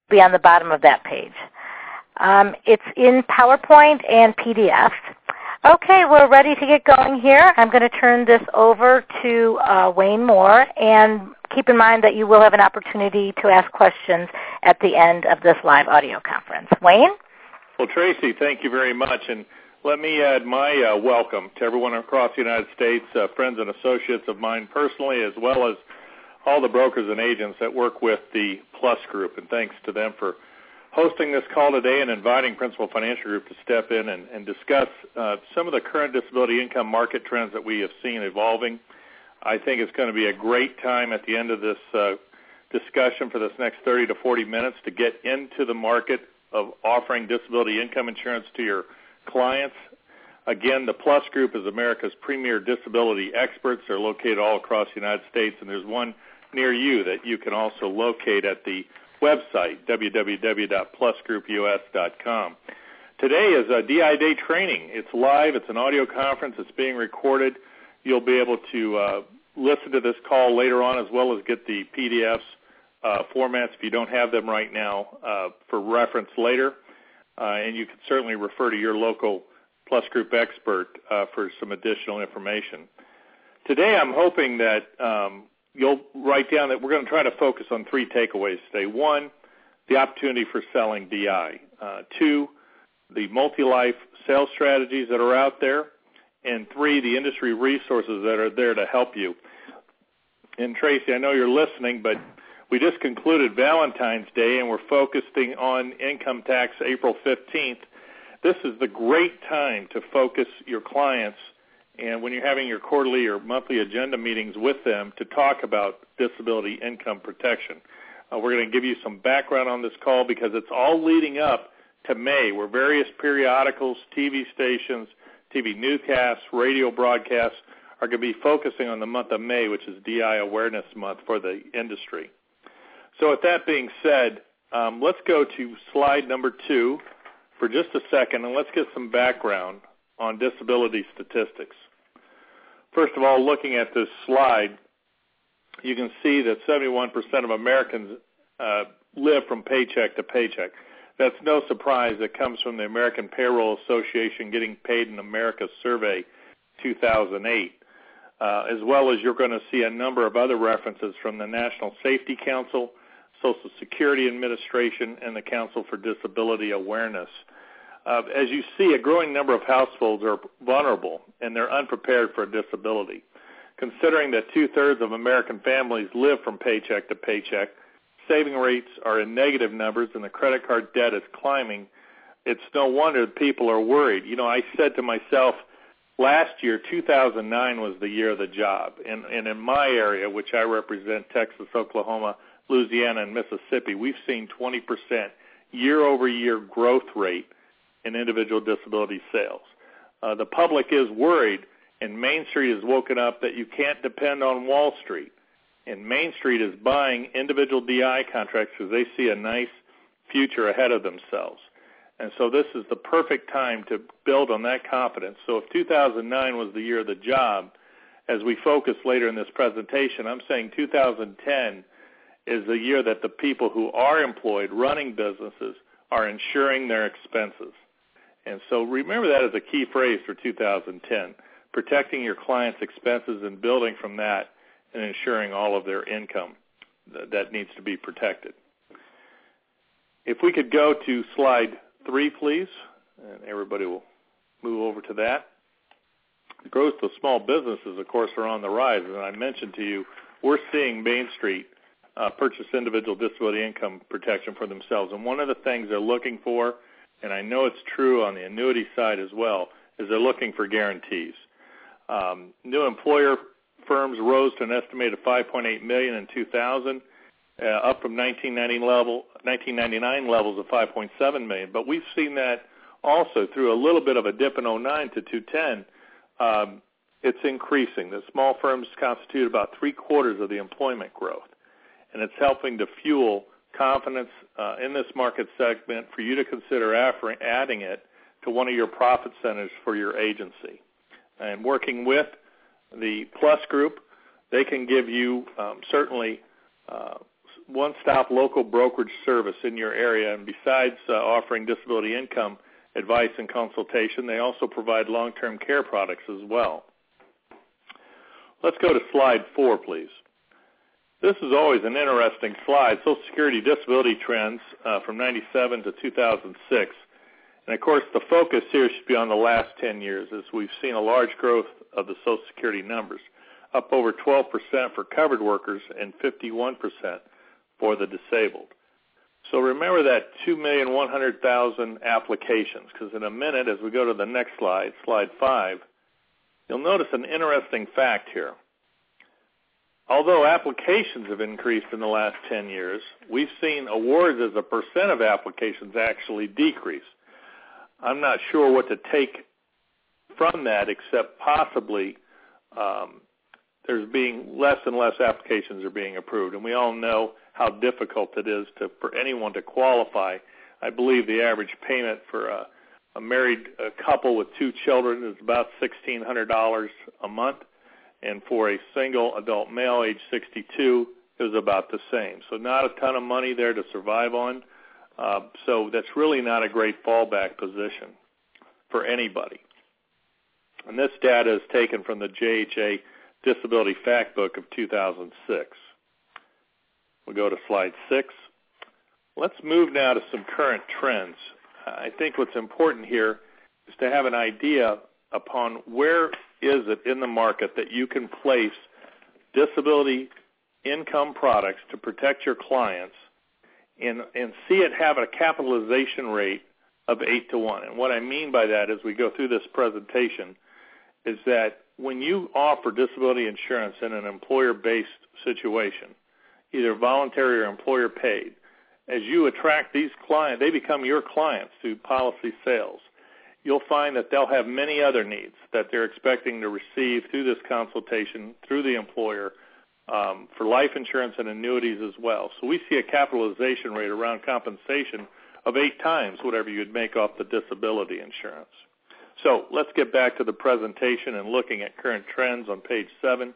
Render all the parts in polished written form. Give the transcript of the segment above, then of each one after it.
be on the bottom of that page. It's in PowerPoint and PDF. Okay, we're ready to get going here. I'm going to turn this over to Wayne Moore, and keep in mind that you will have an opportunity to ask questions at the end of this live audio conference. Wayne? Well, Tracy, thank you very much, and let me add my welcome to everyone across the United States, friends and associates of mine personally, as well as all the brokers and agents that work with the Plus Group, and thanks to them for hosting this call today and inviting Principal Financial Group to step in and discuss some of the current disability income market trends that we have seen evolving. I think it's going to be a great time at the end of this discussion for this next 30 to 40 minutes to get into the market of offering disability income insurance to your clients. Again, the Plus Group is America's premier disability experts. They're located all across the United States, and there's one near you that you can also locate at the website, www.plusgroupus.com. Today is a DI Day training. It's live. It's an audio conference. It's being recorded. You'll be able to listen to this call later on, as well as get the PDFs formats if you don't have them right now for reference later. And you can certainly refer to your local Plus Group expert for some additional information. Today I'm hoping that you'll write down that we're going to try to focus on three takeaways today. One, the opportunity for selling DI. Two, the multi-life sales strategies that are out there. And three, the industry resources that are there to help you. And Tracy, I know you're listening, but we just concluded Valentine's Day, and we're focusing on income tax April 15th. This is the great time to focus your clients, and when you're having your quarterly or monthly agenda meetings with them, to talk about disability income protection. We're going to give you some background on this call because it's all leading up to May, where various periodicals, TV stations, TV newscasts, radio broadcasts are going to be focusing on the month of May, which is DI Awareness Month for the industry. So with that being said, let's go to slide number 2 for just a second, and let's get some background on disability statistics. First of all, looking at this slide, you can see that 71% of Americans live from paycheck to paycheck. That's no surprise. It comes from the American Payroll Association Getting Paid in America Survey 2008, as well as you're going to see a number of other references from the National Safety Council, Social Security Administration, and the Council for Disability Awareness. As you see, a growing number of households are vulnerable, and they're unprepared for a disability. Considering that 2/3 of American families live from paycheck to paycheck, saving rates are in negative numbers, and the credit card debt is climbing, it's no wonder people are worried. You know, I said to myself, last year, 2009 was the year of the job. And in my area, which I represent, Texas, Oklahoma, Louisiana, and Mississippi, we've seen 20% year-over-year growth rate in individual disability sales. The public is worried, and Main Street has woken up that you can't depend on Wall Street. And Main Street is buying individual DI contracts because they see a nice future ahead of themselves. And so this is the perfect time to build on that confidence. So if 2009 was the year of the job, as we focus later in this presentation, I'm saying 2010 is the year that the people who are employed running businesses are insuring their expenses. And so remember that as a key phrase for 2010, protecting your clients' expenses and building from that and ensuring all of their income that needs to be protected. If we could go to slide 3, please, and everybody will move over to that. The growth of small businesses, of course, are on the rise. And I mentioned to you, we're seeing Main Street purchase individual disability income protection for themselves. And one of the things they're looking for, and I know it's true on the annuity side as well, is they're looking for guarantees. New employer firms rose to an estimated 5.8 million in 2000, up from 1999 levels of 5.7 million. But we've seen that also through a little bit of a dip in 2009 to 2010. It's increasing. The small firms constitute about 3/4 of the employment growth, and it's helping to fuel confidence in this market segment for you to consider adding it to one of your profit centers for your agency. And working with the Plus Group, they can give you certainly one-stop local brokerage service in your area, and besides offering disability income advice and consultation, they also provide long-term care products as well. Let's go to slide 4, please. This is always an interesting slide, Social Security disability trends from 97 to 2006. And, of course, the focus here should be on the last 10 years, as we've seen a large growth of the Social Security numbers, up over 12% for covered workers and 51% for the disabled. So remember that 2,100,000 applications, because in a minute, as we go to the next slide, slide 5, you'll notice an interesting fact here. Although applications have increased in the last 10 years, we've seen awards as a percent of applications actually decrease. I'm not sure what to take from that, except possibly there's being less and less applications are being approved, and we all know how difficult it is for anyone to qualify. I believe the average payment for a married couple with 2 children is about $1,600 a month, and for a single adult male age 62 is about the same. So not a ton of money there to survive on. So that's really not a great fallback position for anybody. And this data is taken from the JHA Disability Fact Book of 2006. We'll go to slide 6. Let's move now to some current trends. I think what's important here is to have an idea upon where is it in the market that you can place disability income products to protect your clients and see it have a capitalization rate of 8 to 1. And what I mean by that as we go through this presentation is that when you offer disability insurance in an employer-based situation, either voluntary or employer-paid, as you attract these clients, they become your clients through policy sales. You'll find that they'll have many other needs that they're expecting to receive through this consultation, through the employer, for life insurance and annuities as well. So we see a capitalization rate around compensation of 8 times whatever you'd make off the disability insurance. So let's get back to the presentation and looking at current trends on page 7.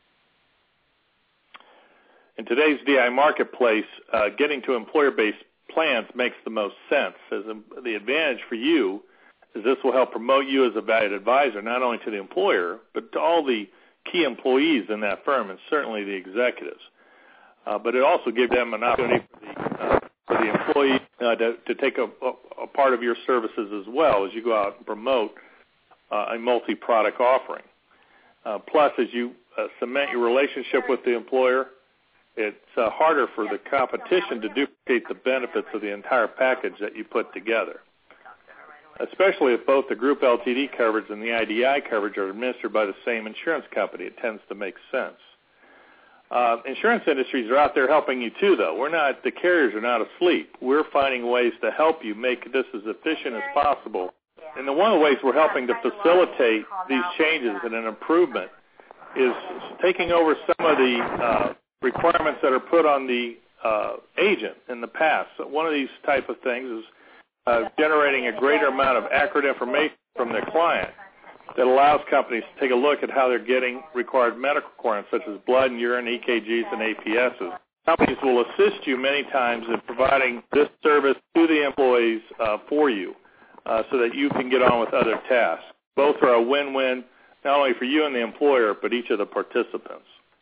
In today's DI marketplace, getting to employer-based plans makes the most sense. As the advantage for you is this will help promote you as a valued advisor, not only to the employer, but to all the key employees in that firm and certainly the executives. But it also gives them an opportunity for the employee to take a part of your services as well as you go out and promote a multi-product offering. Plus, as you cement your relationship with the employer, it's harder for the competition to duplicate the benefits of the entire package that you put together, especially if both the group LTD coverage and the IDI coverage are administered by the same insurance company. It tends to make sense. Insurance industries are out there helping you too, though. The carriers are not asleep. We're finding ways to help you make this as efficient as possible. And one of the ways we're helping to facilitate these changes and an improvement is taking over some of the requirements that are put on the agent in the past. So one of these type of things is generating a greater amount of accurate information from their client that allows companies to take a look at how they're getting required medical requirements such as blood and urine, EKGs, and APSs. Companies will assist you many times in providing this service to the employees for you so that you can get on with other tasks. Both are a win-win, not only for you and the employer, but each of the participants.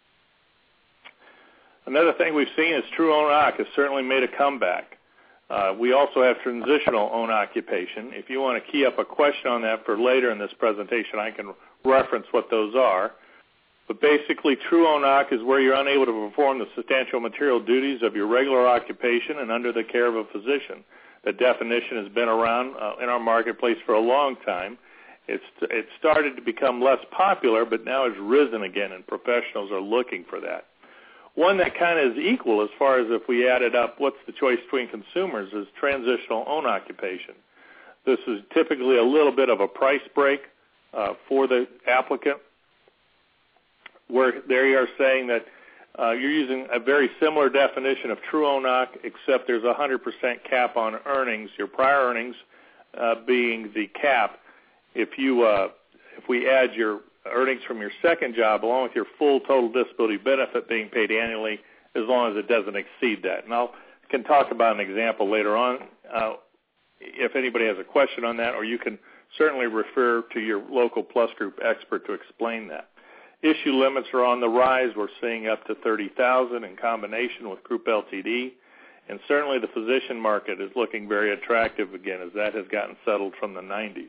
Another thing we've seen is True Own Occ has certainly made a comeback. We also have transitional own occupation. If you want to key up a question on that for later in this presentation, I can reference what those are. But basically, True Own Occ is where you're unable to perform the substantial material duties of your regular occupation and under the care of a physician. The definition has been around in our marketplace for a long time. It started to become less popular, but now has risen again, and professionals are looking for that. One that kind of is equal as far as if we added up what's the choice between consumers is transitional own occupation. This is typically a little bit of a price break for the applicant, where there you are saying that you're using a very similar definition of True Own Occ, except there's a 100% cap on earnings, your prior earnings being the cap. If we add your earnings from your second job along with your full total disability benefit being paid annually, as long as it doesn't exceed that. And I can talk about an example later on if anybody has a question on that, or you can certainly refer to your local Plus Group expert to explain that. Issue limits are on the rise. We're seeing up to $30,000 in combination with Group LTD. And certainly the physician market is looking very attractive again, as that has gotten settled from the 90s.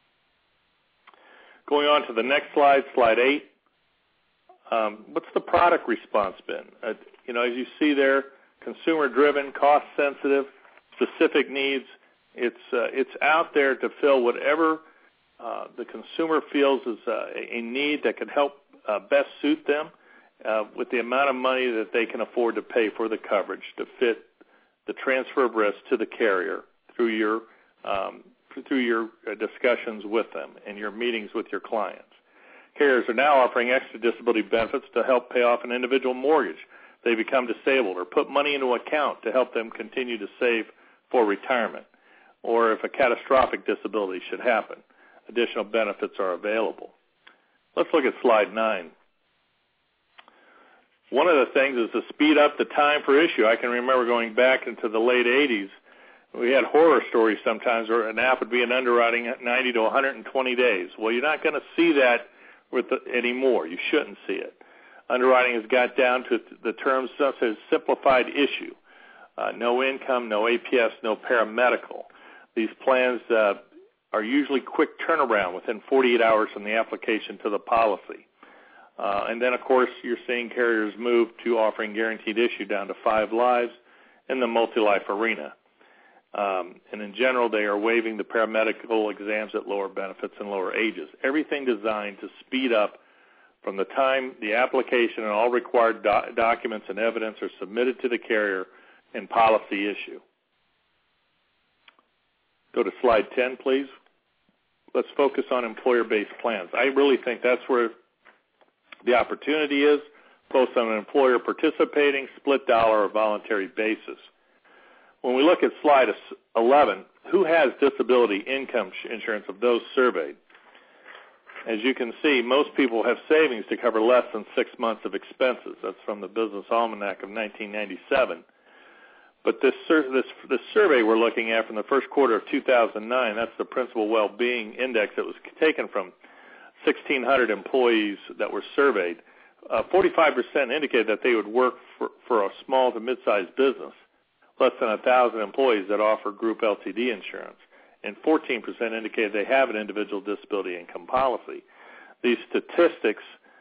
Going on to the next slide, slide 8. What's the product response been? As you see there, consumer-driven, cost-sensitive, specific needs. It's out there to fill whatever the consumer feels is a need that can help best suit them with the amount of money that they can afford to pay for the coverage to fit the transfer of risk to the carrier through your discussions with them and your meetings with your clients. Carriers are now offering extra disability benefits to help pay off an individual mortgage. They become disabled, or put money into account to help them continue to save for retirement, or if a catastrophic disability should happen. Additional benefits are available. Let's look at slide 9. One of the things is to speed up the time for issue. I can remember going back into the late 80s. We had horror stories sometimes where an app would be in underwriting at 90 to 120 days. Well, you're not going to see that anymore. You shouldn't see it. Underwriting has got down to the terms such as simplified issue. No income, no APS, no paramedical. These plans are usually quick turnaround within 48 hours from the application to the policy. And then, of course, you're seeing carriers move to offering guaranteed issue down to 5 lives in the multi-life arena. And in general, they are waiving the paramedical exams at lower benefits and lower ages. Everything designed to speed up from the time the application and all required documents and evidence are submitted to the carrier and policy issue. Go to slide 10, please. Let's focus on employer-based plans. I really think that's where the opportunity is, both on an employer participating, split dollar, or voluntary basis. When we look at slide 11, who has disability income insurance of those surveyed? As you can see, most people have savings to cover less than 6 months of expenses. That's from the Business Almanac of 1997. But this survey we're looking at from the first quarter of 2009, that's the Principal Well-Being Index that was taken from 1,600 employees that were surveyed. 45% indicated that they would work for a small to mid-sized business, less than 1,000 employees that offer Group LTD insurance, and 14% indicated they have an individual disability income policy. These statistics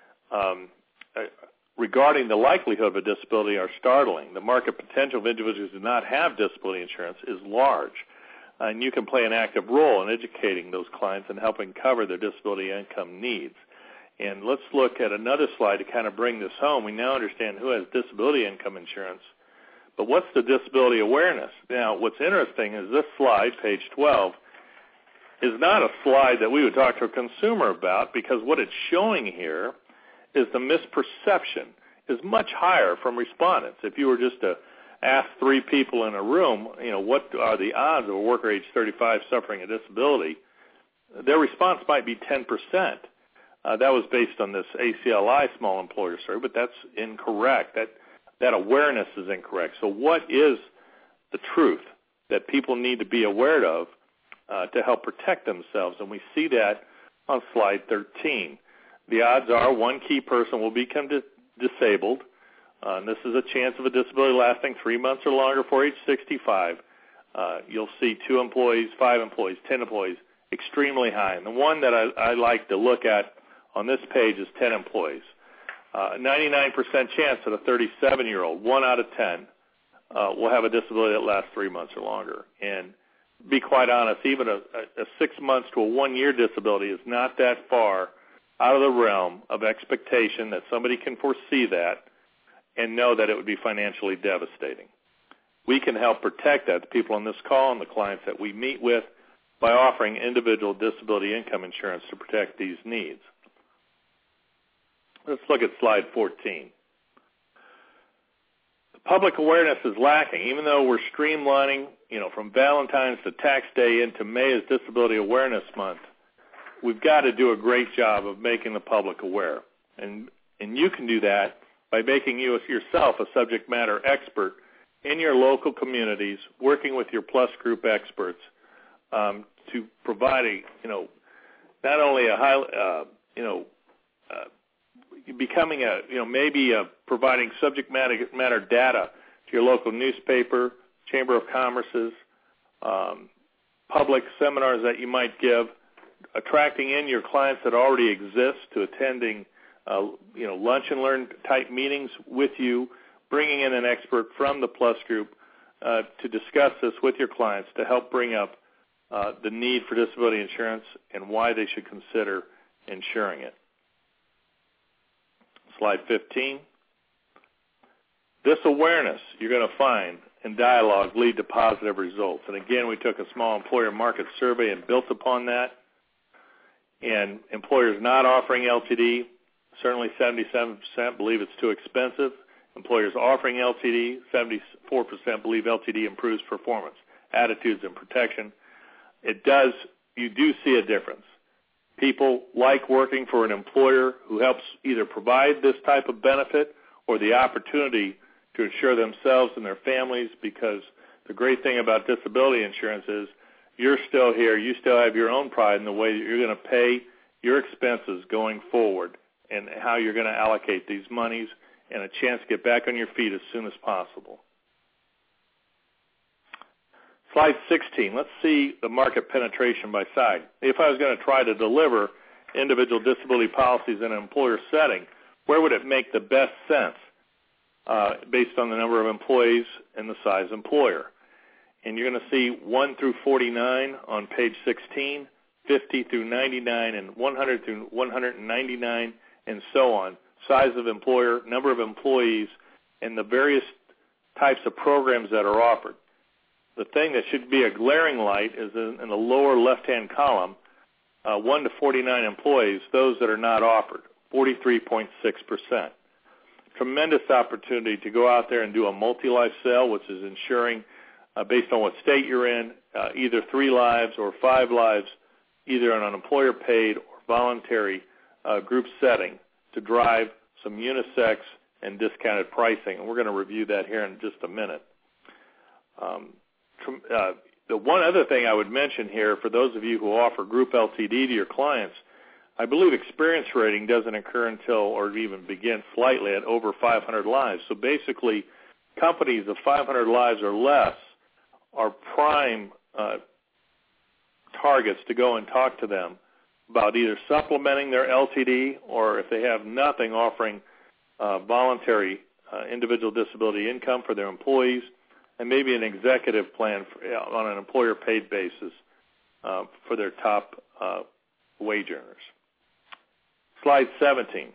regarding the likelihood of a disability are startling. The market potential of individuals who do not have disability insurance is large, and you can play an active role in educating those clients and helping cover their disability income needs. And let's look at another slide to kind of bring this home. We now understand who has disability income insurance, but what's the disability awareness? Now, what's interesting is this slide, page 12, is not a slide that we would talk to a consumer about, because what it's showing here is the misperception is much higher from respondents. If you were just to ask 3 people in a room, what are the odds of a worker age 35 suffering a disability, their response might be 10%. That was based on this ACLI small employer survey, but that's incorrect. That awareness is incorrect. So what is the truth that people need to be aware of to help protect themselves? And we see that on slide 13. The odds are one key person will become disabled. And this is a chance of a disability lasting 3 months or longer for age 65. You'll see 2 employees, 5 employees, 10 employees, extremely high. And the one that I like to look at on this page is 10 employees. 99% chance that a 37-year-old, 1 out of 10, will have a disability that lasts 3 months or longer. And be quite honest, even a 6 months to a 1 year disability is not that far out of the realm of expectation that somebody can foresee that and know that it would be financially devastating. We can help protect that, the people on this call and the clients that we meet with, by offering individual disability income insurance to protect these needs. Let's look at slide 14. The public awareness is lacking. Even though we're streamlining, from Valentine's to Tax Day into May as Disability Awareness Month, we've got to do a great job of making the public aware. And you can do that by by making you yourself a subject matter expert in your local communities, working with your Plus Group experts to provide not only a high, becoming providing subject matter data to your local newspaper, Chamber of Commerce's, public seminars that you might give, attracting in your clients that already exist to attending, lunch and learn type meetings with you, bringing in an expert from the Plus Group to discuss this with your clients to help bring up the need for disability insurance and why they should consider insuring it. Slide 15. This awareness you're going to find and dialogue lead to positive results. And again, we took a small employer market survey and built upon that. And employers not offering LTD, certainly 77% believe it's too expensive. Employers offering LTD, 74% believe LTD improves performance, attitudes, and protection. You do see a difference. People like working for an employer who helps either provide this type of benefit or the opportunity to insure themselves and their families, because the great thing about disability insurance is you're still here. You still have your own pride in the way that you're going to pay your expenses going forward and how you're going to allocate these monies and a chance to get back on your feet as soon as possible. Slide 16, let's see the market penetration by side. If I was going to try to deliver individual disability policies in an employer setting, where would it make the best sense based on the number of employees and the size employer? And you're going to see 1 through 49 on page 16, 50 through 99, and 100 through 199, and so on. Size of employer, number of employees, and the various types of programs that are offered. The thing that should be a glaring light is in the lower left-hand column, 1 to 49 employees, those that are not offered, 43.6%. Tremendous opportunity to go out there and do a multi-life sale, which is insuring, based on what state you're in, either 3 lives or 5 lives, either on an employer-paid or voluntary group setting to drive some unisex and discounted pricing. And we're going to review that here in just a minute. The one other thing I would mention here, for those of you who offer group LTD to your clients, I believe experience rating doesn't occur until, or even begin slightly at over 500 lives. So basically, companies of 500 lives or less are prime targets to go and talk to them about either supplementing their LTD or, if they have nothing, offering voluntary individual disability income for their employees, and maybe an executive plan on an employer-paid basis for their top wage earners. Slide 17.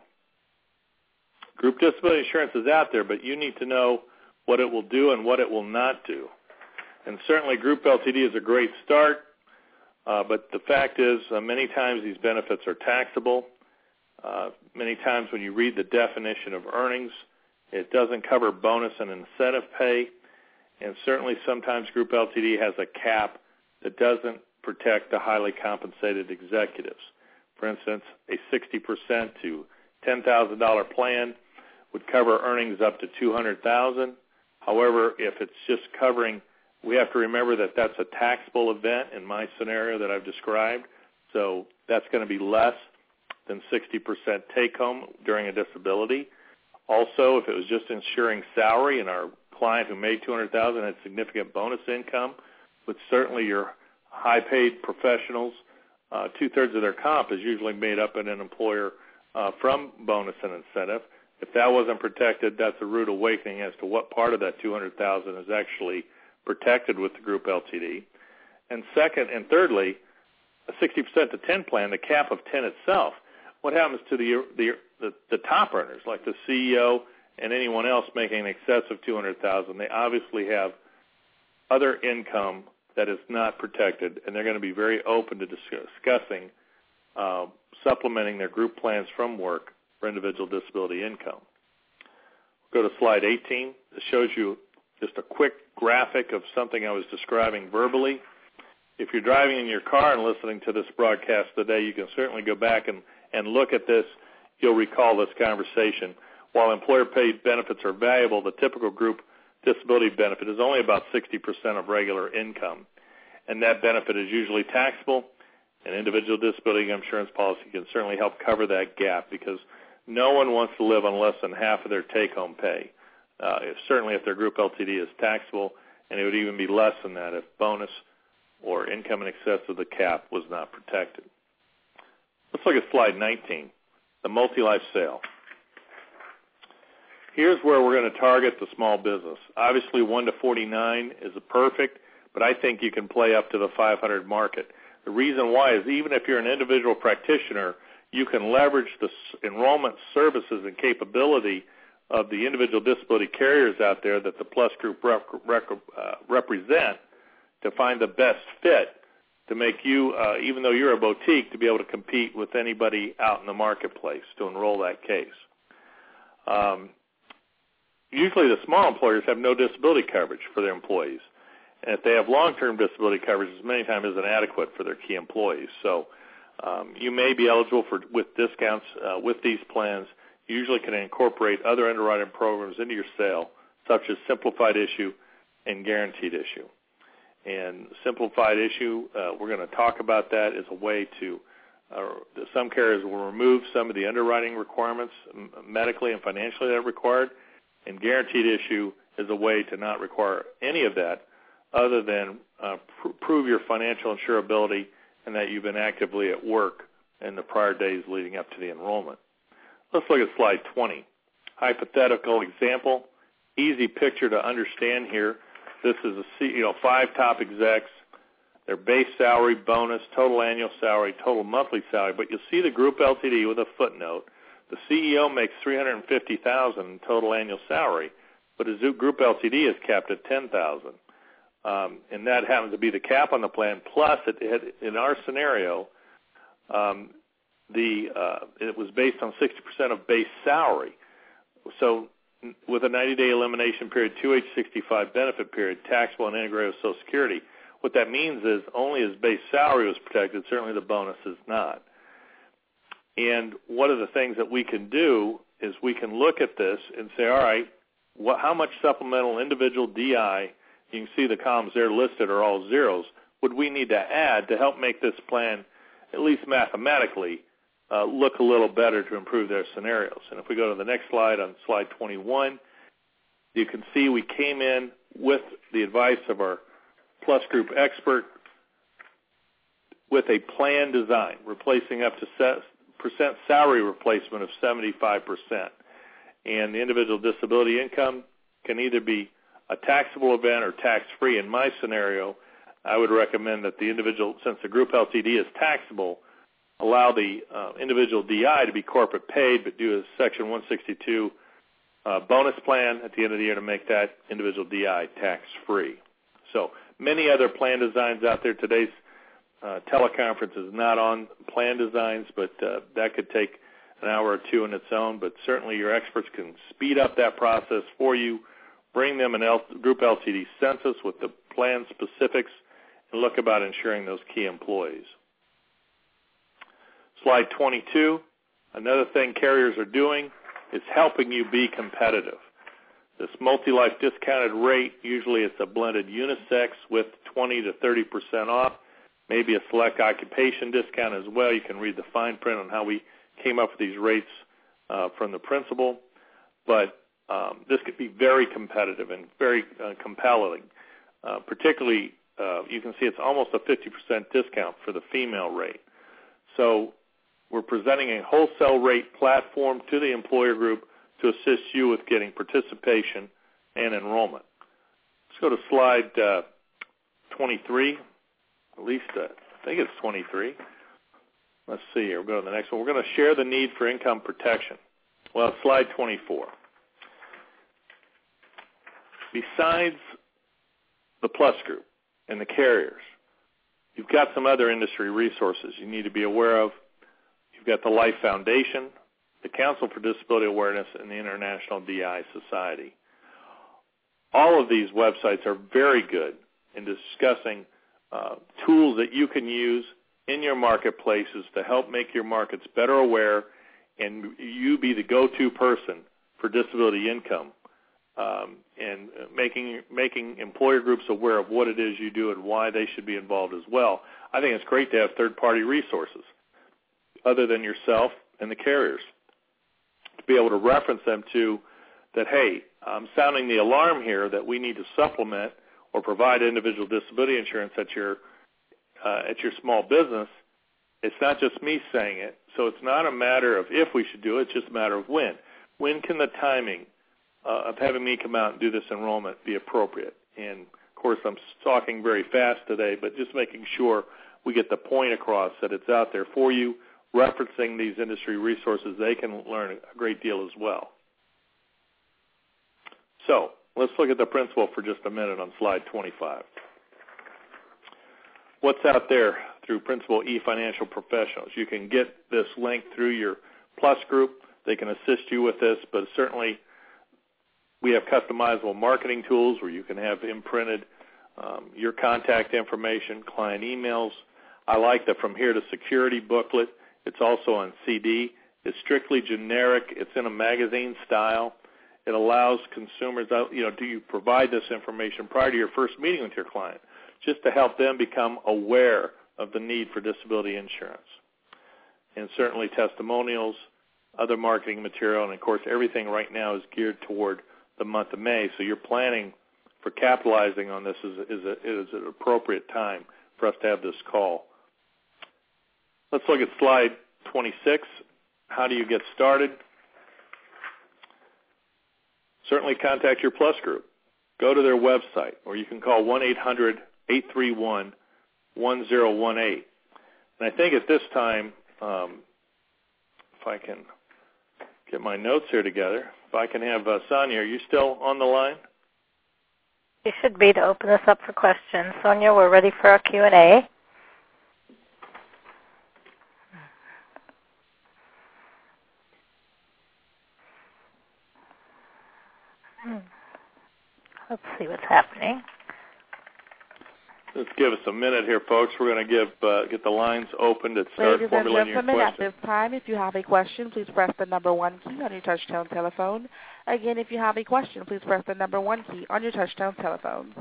Group disability insurance is out there, but you need to know what it will do and what it will not do. And certainly group LTD is a great start, but the fact is many times these benefits are taxable. Many times when you read the definition of earnings, it doesn't cover bonus and incentive pay. And certainly sometimes group LTD has a cap that doesn't protect the highly compensated executives. For instance, a 60% to $10,000 plan would cover earnings up to $200,000. However, if it's just covering, we have to remember that that's a taxable event in my scenario that I've described. So that's going to be less than 60% take-home during a disability. Also, if it was just insuring salary and our client who made $200,000 had significant bonus income, but certainly your high-paid professionals, 2/3 of their comp is usually made up in an employer from bonus and incentive. If that wasn't protected, that's a rude awakening as to what part of that $200,000 is actually protected with the group LTD. And second and thirdly, a 60% to 10 plan, the cap of 10 itself, what happens to the top earners, like the CEO and anyone else making in excess of $200,000? They obviously have other income that is not protected, and they're going to be very open to discussing supplementing their group plans from work for individual disability income. Go to slide 18. This shows you just a quick graphic of something I was describing verbally. If you're driving in your car and listening to this broadcast today, you can certainly go back and look at this. You'll recall this conversation. while employer-paid benefits are valuable, the typical group disability benefit is only about 60% of regular income, and that benefit is usually taxable. An individual disability insurance policy can certainly help cover that gap because no one wants to live on less than half of their take-home pay. Certainly if their group LTD is taxable, and it would even be less than that if bonus or income in excess of the cap was not protected. Let's look at slide 19, the multi-life sale. Here's where we're going to target the small business. Obviously 1 to 49 is a perfect, but I think you can play up to the 500 market. The reason why is even if you're an individual practitioner, you can leverage the enrollment services and capability of the individual disability carriers out there that the Plus Group represent to find the best fit to make you, even though you're a boutique, to be able to compete with anybody out in the marketplace to enroll that case. Usually the small employers have no disability coverage for their employees. And if they have long-term disability coverage, many times isn't adequate for their key employees. So you may be eligible with discounts with these plans. You usually can incorporate other underwriting programs into your sale, such as simplified issue and guaranteed issue. And simplified issue, we're going to talk about that as a way to, some carriers will remove some of the underwriting requirements medically and financially that are required, and guaranteed issue is a way to not require any of that other than prove your financial insurability and that you've been actively at work in the prior days leading up to the enrollment. Let's look at slide 20. Hypothetical example, easy picture to understand here. This is 5 top execs, their base salary, bonus, total annual salary, total monthly salary. But you'll see the group LTD with a footnote. The CEO makes $350,000 in total annual salary, but his group LTD is capped at $10,000. And that happens to be the cap on the plan. Plus, in our scenario, it was based on 60% of base salary. So with a 90-day elimination period, 2H65 benefit period, taxable and integrated with Social Security, what that means is only his base salary was protected, certainly the bonus is not. And one of the things that we can do is we can look at this and say, all right, how much supplemental individual DI, you can see the columns there listed are all zeros, would we need to add to help make this plan, at least mathematically, look a little better to improve their scenarios. And if we go to the next slide, on slide 21, you can see we came in with the advice of our Plus Group expert with a plan design, replacing up to percent salary replacement of 75%. And the individual disability income can either be a taxable event or tax-free. In my scenario, I would recommend that the individual, since the group LTD is taxable, allow the individual DI to be corporate paid, but do a Section 162 bonus plan at the end of the year to make that individual DI tax-free. So many other plan designs out there. Today's teleconference is not on plan designs, but that could take an hour or two on its own. But certainly your experts can speed up that process for you, bring them an group LTD census with the plan specifics, and look about ensuring those key employees. Slide 22, another thing carriers are doing is helping you be competitive. This multi-life discounted rate, usually it's a blended unisex with 20 to 30% off, maybe a select occupation discount as well. You can read the fine print on how we came up with these rates from the principal. But this could be very competitive and very compelling. Particularly, you can see it's almost a 50% discount for the female rate. So we're presenting a wholesale rate platform to the employer group to assist you with getting participation and enrollment. Let's go to slide 23. At least I think it's 23. Let's see here. We'll go to the next one. We're going to share the need for income protection. Well, slide 24. Besides the Plus Group and the carriers, you've got some other industry resources you need to be aware of. You've got the Life Foundation, the Council for Disability Awareness, and the International DI Society. All of these websites are very good in discussing tools that you can use in your marketplaces to help make your markets better aware and you be the go-to person for disability income, and making employer groups aware of what it is you do and why they should be involved as well. I think it's great to have third-party resources other than yourself and the carriers to be able to reference them to that, hey, I'm sounding the alarm here that we need to supplement or provide individual disability insurance at your small business. It's not just me saying it, so it's not a matter of if we should do it, it's just a matter of when. When can the timing of having me come out and do this enrollment be appropriate? And, of course, I'm talking very fast today, but just making sure we get the point across that it's out there for you, referencing these industry resources. They can learn a great deal as well. So let's look at the principle for just a minute on slide 25. What's out there through Principal eFinancial Professionals? You can get this link through your Plus group. They can assist you with this, but certainly we have customizable marketing tools where you can have imprinted your contact information, client emails. I like the From Here to Security booklet. It's also on CD. It's strictly generic. It's in a magazine style. It allows consumers, do you provide this information prior to your first meeting with your client, just to help them become aware of the need for disability insurance. And certainly testimonials, other marketing material, and, of course, everything right now is geared toward the month of May. So you're planning for capitalizing on this is an appropriate time for us to have this call. Let's look at slide 26. How do you get started? Certainly contact your Plus group. Go to their website, or you can call 1-800-831-1018. And I think at this time, if I can get my notes here together, if I can have Sonia, are you still on the line? You should be to open this up for questions. Sonia, we're ready for our Q&A. Let's see what's happening. Let's give us a minute here, folks. We're going to get the lines opened to start formulating your question. Ladies and gentlemen, at this time, if you have a question, please press the number 1 key on your touch-tone telephone. Again, if you have a question, please press the number 1 key on your touch-tone telephone.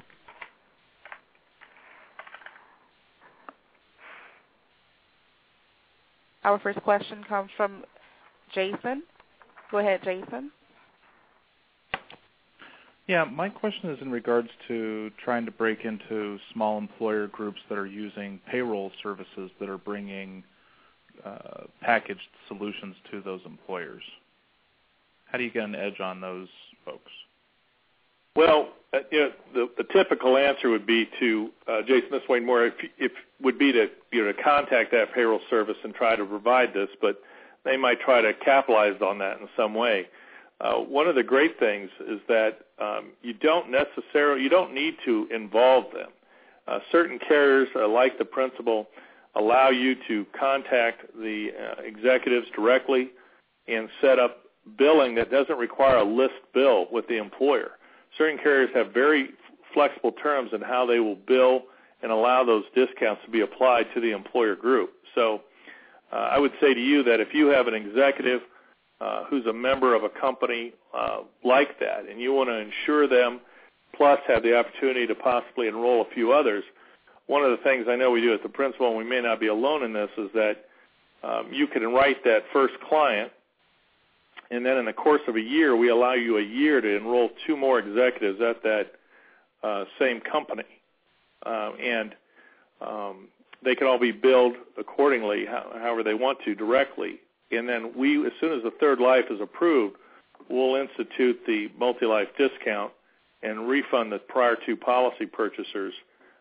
Our first question comes from Jason. Go ahead, Jason. Yeah, my question is in regards to trying to break into small employer groups that are using payroll services that are bringing packaged solutions to those employers. How do you get an edge on those folks? Well, the typical answer would be to Jason, this Wayne Moore, would be to contact that payroll service and try to provide this, but they might try to capitalize on that in some way. One of the great things is that you don't need to involve them. Certain carriers, like the principal, allow you to contact the executives directly and set up billing that doesn't require a list bill with the employer. Certain carriers have very flexible terms in how they will bill and allow those discounts to be applied to the employer group. So I would say to you that if you have an executive who's a member of a company like that, and you want to insure them, plus have the opportunity to possibly enroll a few others, one of the things I know we do at the principal, and we may not be alone in this, is that you can write that first client, and then in the course of a year, we allow you a year to enroll 2 more executives at that same company. And they can all be billed accordingly, however they want to, directly. And then as soon as the third life is approved, we'll institute the multi-life discount and refund the prior 2 policy purchasers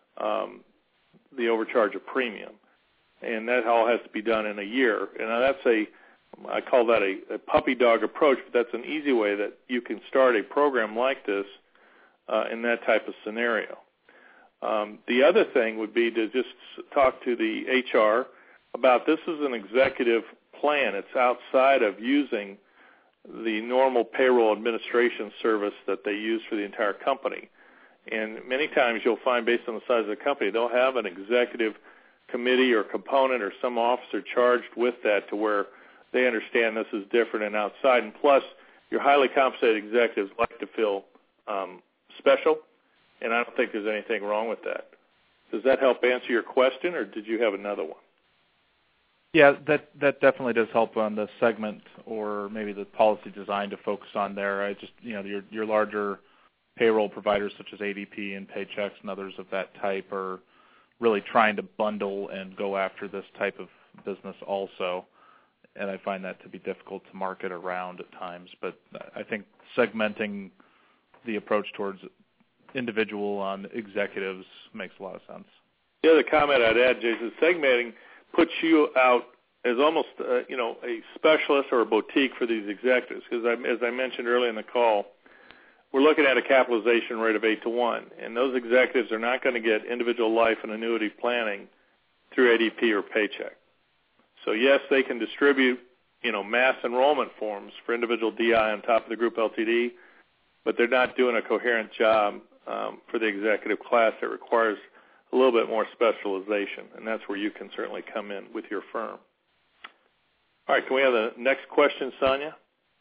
the overcharge of premium. And that all has to be done in a year. And I call that a puppy dog approach, but that's an easy way that you can start a program like this in that type of scenario. The other thing would be to just talk to the HR about this is an executive plan. It's outside of using the normal payroll administration service that they use for the entire company. And many times you'll find, based on the size of the company, they'll have an executive committee or component or some officer charged with that to where they understand this is different and outside. And plus, your highly compensated executives like to feel special, and I don't think there's anything wrong with that. Does that help answer your question, or did you have another one? Yeah, that definitely does help on the segment or maybe the policy design to focus on there. I just, your larger payroll providers such as ADP and Paychex and others of that type are really trying to bundle and go after this type of business also, and I find that to be difficult to market around at times. But I think segmenting the approach towards individual on executives makes a lot of sense. The other comment I'd add, Jason, segmenting puts you out as almost a specialist or a boutique for these executives, because as I mentioned earlier in the call, we're looking at a capitalization rate of 8-to-1, and those executives are not going to get individual life and annuity planning through ADP or Paycheck. So yes, they can distribute mass enrollment forms for individual DI on top of the group LTD, but they're not doing a coherent job for the executive class that requires a little bit more specialization, and that's where you can certainly come in with your firm. All right, can we have the next question, Sonia?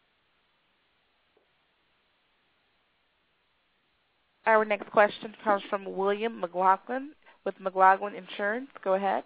Our next question comes from William McLaughlin with McLaughlin Insurance. Go ahead.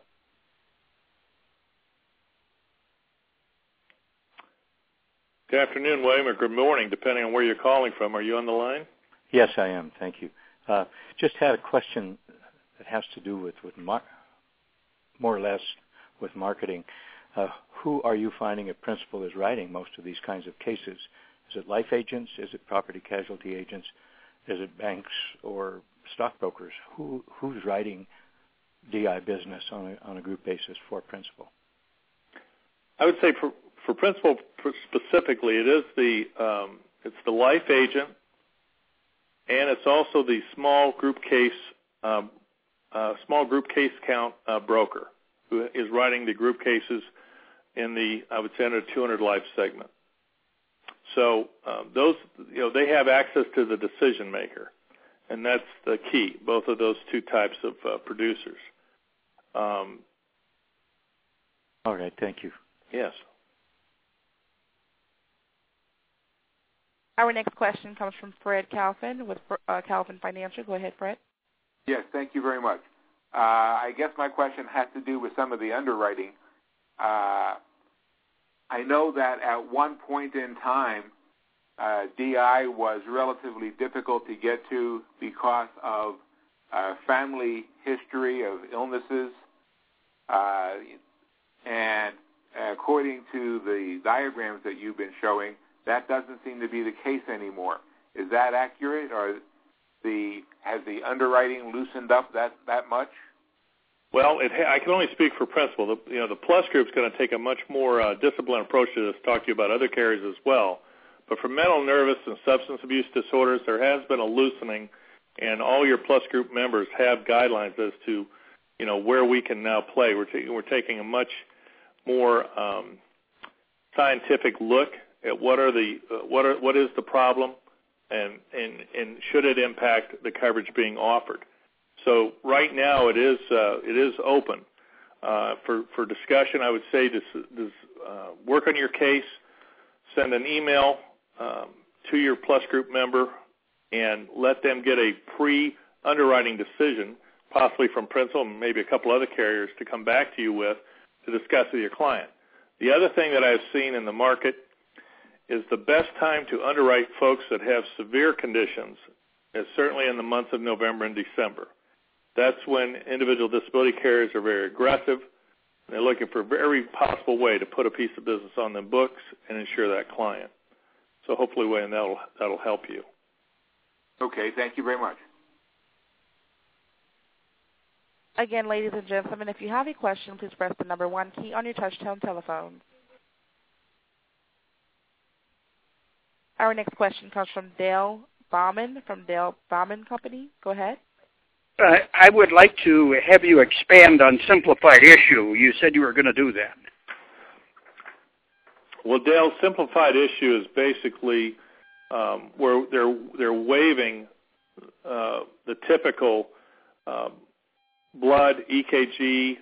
Good afternoon, William, or good morning, depending on where you're calling from. Are you on the line? Yes, I am. Thank you. Just had a question that has to do with more or less with marketing. Who are you finding at Principal is writing most of these kinds of cases? Is it life agents? Is it property casualty agents? Is it banks or stockbrokers? Who's writing DI business on a group basis for Principal? I would say for Principal specifically, it is it's the life agent, and it's also the small group case count broker who is writing the group cases in the, I would say, under 200 life segment. So those, they have access to the decision maker, and that's the key. Both of those two types of producers. All right. Thank you. Yes. Our next question comes from Fred Calvin with Calvin Financial. Go ahead, Fred. Yes, thank you very much. I guess my question has to do with some of the underwriting. I know that at one point in time, DI was relatively difficult to get to because of family history of illnesses. And according to the diagrams that you've been showing, that doesn't seem to be the case anymore. Is that accurate, or has the underwriting loosened up that much? Well, I can only speak for Principal. The Plus Group is going to take a much more disciplined approach to this, talk to you about other carriers as well. But for mental, nervous, and substance abuse disorders, there has been a loosening, and all your Plus Group members have guidelines as to, where we can now play. We're taking a much more scientific look at what is the problem, and should it impact the coverage being offered. So right now it is open for discussion. I would say work on your case, send an email to your Plus Group member, and let them get a pre-underwriting decision, possibly from Principal and maybe a couple other carriers, to come back to you with to discuss with your client. The other thing that I've seen in the market is the best time to underwrite folks that have severe conditions is certainly in the months of November and December. That's when individual disability carriers are very aggressive, and they're looking for a very possible way to put a piece of business on their books and insure that client. So hopefully, Wayne, that'll help you. Okay, thank you very much. Again, ladies and gentlemen, if you have a question, please press the number 1 key on your touch-tone telephone. Our next question comes from Dale Bauman from Dale Bauman Company. Go ahead. I would like to have you expand on simplified issue. You said you were going to do that. Well, Dale, simplified issue is basically where they're waiving the typical blood, EKG,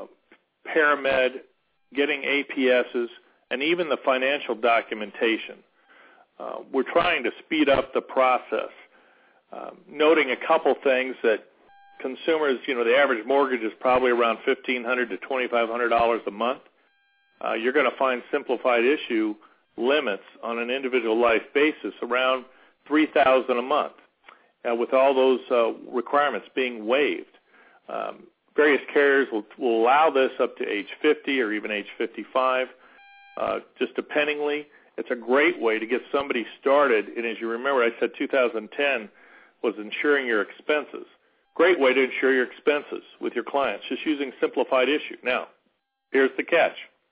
paramed, getting APSs, and even the financial documentation we're trying to speed up the process, noting a couple things that consumers, the average mortgage is probably around $1,500 to $2,500 a month. You're going to find simplified issue limits on an individual life basis around $3,000 a month, with all those requirements being waived. Various carriers will allow this up to age 50 or even age 55, just dependingly. It's a great way to get somebody started. And as you remember, I said 2010 was insuring your expenses. Great way to insure your expenses with your clients, just using simplified issue. Now, here's the catch.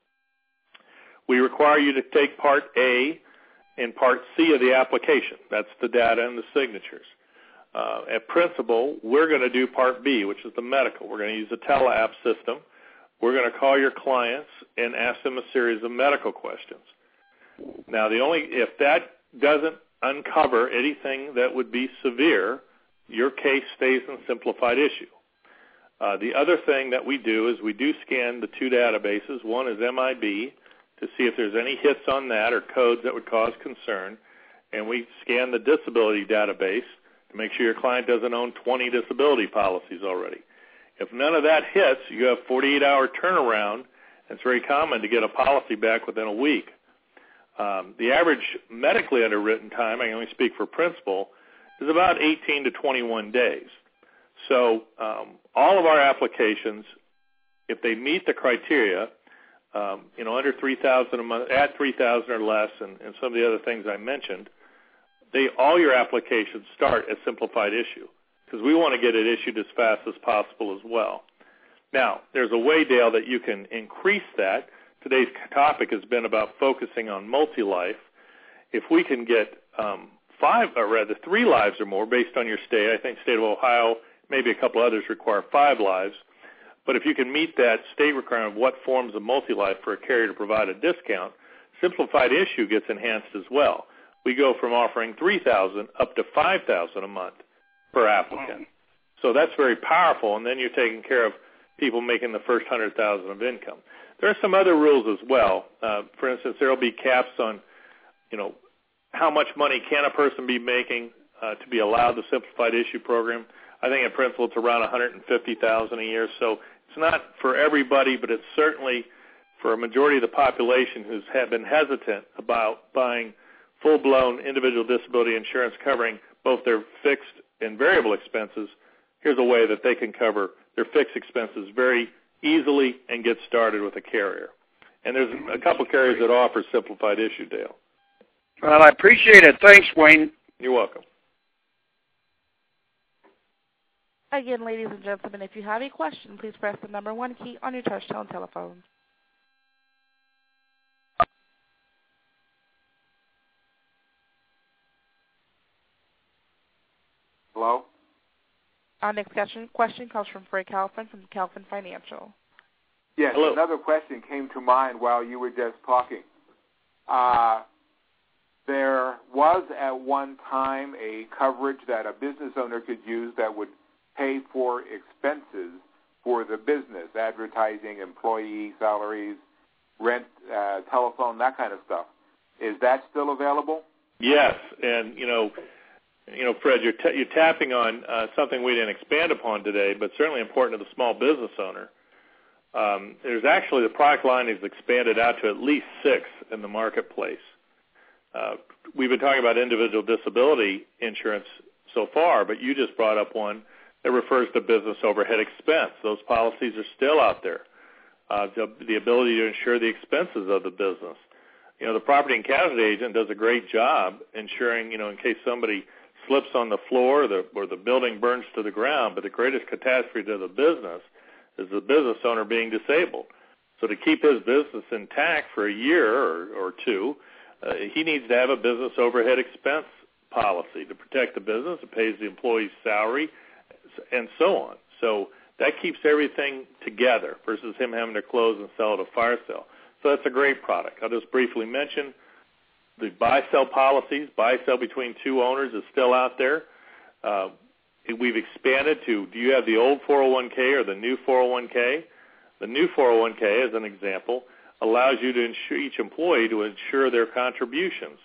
We require you to take Part A and Part C of the application. That's the data and the signatures. At Principal, we're going to do Part B, which is the medical. We're going to use a tele-app system. We're going to call your clients and ask them a series of medical questions. Now, if that doesn't uncover anything that would be severe, your case stays in simplified issue. The other thing that we do is we do scan the two databases. One is MIB to see if there's any hits on that or codes that would cause concern, and we scan the disability database to make sure your client doesn't own 20 disability policies already. If none of that hits, you have 48-hour turnaround. It's very common to get a policy back within a week. The average medically underwritten time, I can only speak for Principal, is about 18 to 21 days. So all of our applications, if they meet the criteria, under $3,000 a month, at $3,000 or less, and some of the other things I mentioned, all your applications start as simplified issue because we want to get it issued as fast as possible as well. Now, there's a way, Dale, that you can increase that. Today's topic has been about focusing on multi-life. If we can get 3 lives or more based on your state, I think state of Ohio, maybe a couple others require 5 lives. But if you can meet that state requirement of what forms of multi-life for a carrier to provide a discount, simplified issue gets enhanced as well. We go from offering $3,000 up to $5,000 a month per applicant. So that's very powerful, and then you're taking care of people making the first $100,000 of income. There are some other rules as well. For instance, there will be caps on, how much money can a person be making to be allowed the simplified issue program. I think in principle it's around $150,000 a year. So it's not for everybody, but it's certainly for a majority of the population who's been hesitant about buying full-blown individual disability insurance covering both their fixed and variable expenses. Here's a way that they can cover their fixed expenses very easily and get started with a carrier. And there's a couple carriers that offer simplified issue, Dale. Well, I appreciate it. Thanks, Wayne. You're welcome. Again, ladies and gentlemen, if you have a question, please press the number 1 key on your touch-tone telephone. Hello? Our next question comes from Fred Calvin from Calvin Financial. Yes, hello. Another question came to mind while you were just talking. There was at one time a coverage that a business owner could use that would pay for expenses for the business, advertising, employee salaries, rent, telephone, that kind of stuff. Is that still available? Yes, and Fred, you're tapping on something we didn't expand upon today, but certainly important to the small business owner. There's actually the product line is expanded out to at least 6 in the marketplace. We've been talking about individual disability insurance so far, but you just brought up one that refers to business overhead expense. Those policies are still out there. The ability to insure the expenses of the business. The property and casualty agent does a great job ensuring, in case somebody slips on the floor or the building burns to the ground, but the greatest catastrophe to the business is the business owner being disabled. So to keep his business intact for a year or 2, he needs to have a business overhead expense policy to protect the business. It pays the employee's salary and so on. So that keeps everything together versus him having to close and sell at a fire sale. So that's a great product. I'll just briefly mention the buy-sell policies. Buy-sell between 2 owners is still out there. We've expanded to, do you have the old 401k or the new 401k? The new 401k, as an example, allows you to insure each employee to insure their contributions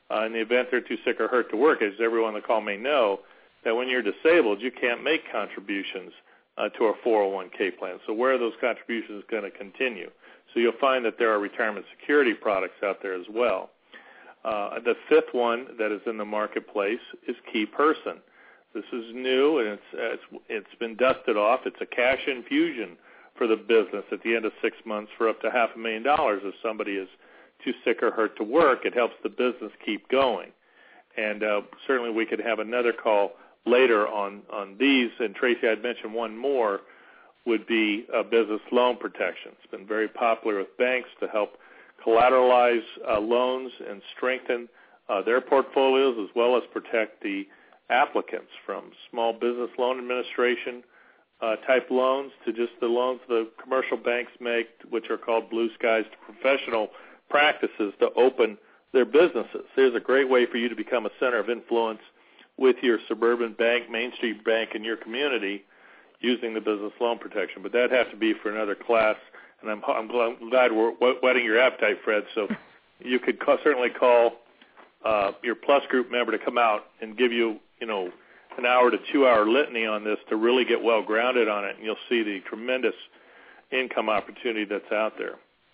in the event they're too sick or hurt to work. As everyone on the call may know, that when you're disabled, you can't make contributions to a 401k plan. So where are those contributions going to continue? So you'll find that there are retirement security products out there as well. The fifth one that is in the marketplace is Key Person. This is new, and it's been dusted off. It's a cash infusion for the business at the end of 6 months for up to $500,000 if somebody is too sick or hurt to work. It helps the business keep going. And certainly we could have another call later on these. And Tracy, I'd mention one more would be business loan protection. It's been very popular with banks to help collateralize loans and strengthen their portfolios, as well as protect the applicants from Small Business Loan Administration type loans to just the loans the commercial banks make, which are called blue skies, to professional practices to open their businesses. There's a great way for you to become a center of influence with your suburban bank, Main Street bank in your community using the business loan protection. But that has to be for another class, and I'm glad we're whetting your appetite, Fred. So you could certainly call your Plus Group member to come out and give you, an hour to 2 hour litany on this to really get well grounded on it, and you'll see the tremendous income opportunity that's out there.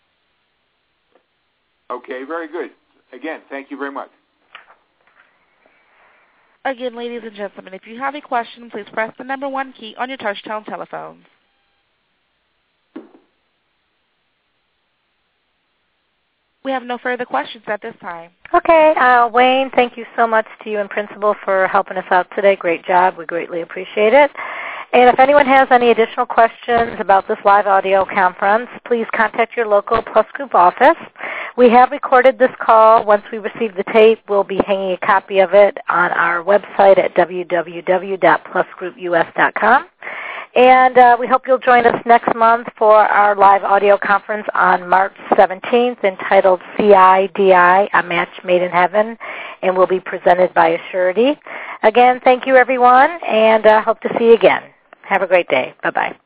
Okay, very good. Again, thank you very much. Again, ladies and gentlemen, if you have a question, please press the number 1 key on your touch-tone telephone. We have no further questions at this time. Okay, Wayne, thank you so much to you and Principal for helping us out today. Great job. We greatly appreciate it. And if anyone has any additional questions about this live audio conference, please contact your local Plus Group office. We have recorded this call. Once we receive the tape, we'll be hanging a copy of it on our website at www.plusgroupus.com. And we hope you'll join us next month for our live audio conference on March 17th entitled CIDI, A Match Made in Heaven, and will be presented by Assurity. Again, thank you, everyone, and hope to see you again. Have a great day. Bye-bye.